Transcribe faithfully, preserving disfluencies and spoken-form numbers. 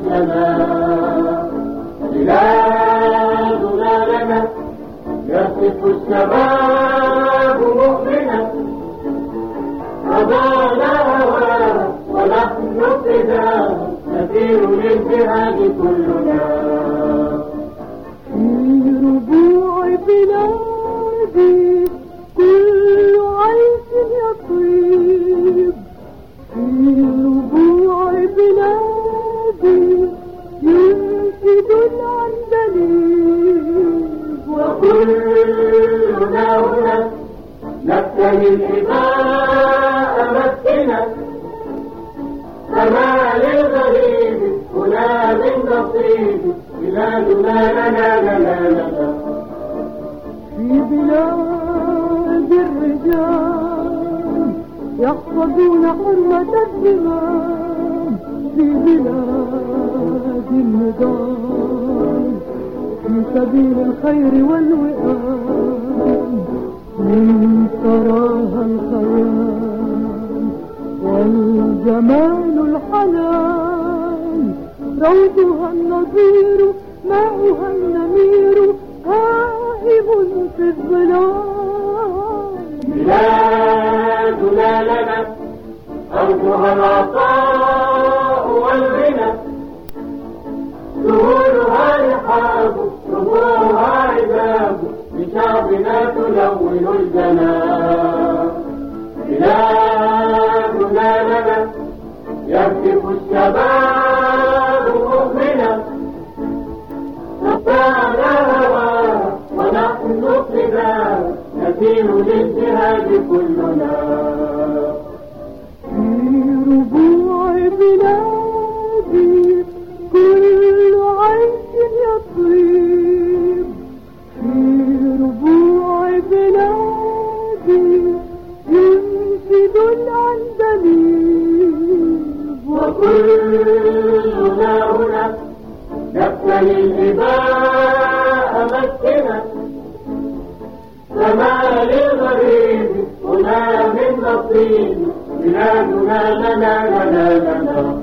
الجنان. بلادنا لنا يصف الشباب مؤمنا، رضانا هواها ونحن فداها، نسير للجهاد كلنا. في ربوع بلادي كل عيش يطيب، في ربوع بلادي ينشد العندليب، وكلنا هنا نبتهي الإباء مسكنا، فما للغريب هنا من نصيب، بلادنا لنا لنا لنا. في بلاد الرجال يحفظون حرمة الدماء، في بلاد النضال في سبيل الخير والوئام، من تراها الخيال والجمال الحلال، روضها النظير ماؤها النمير هائم في الظلال. بلادنا لنا أرضها العطاء والغنى، سهولها رحاب ربوعها عذاب، لشعبنا تلون الجنان. بلادنا لنا يهتف الشباب مؤمنا، رفعنا هواها ونحن فداها، نسير للجهاد كلنا. في ربوع بلادي كل عيش يطيب، في ربوع بلادي ينشد العندليب، وكلنا هنا نبتهي الإباء مسكنا، فما للغريب هنا من نصيب، بلادنا لنا لنا لنا.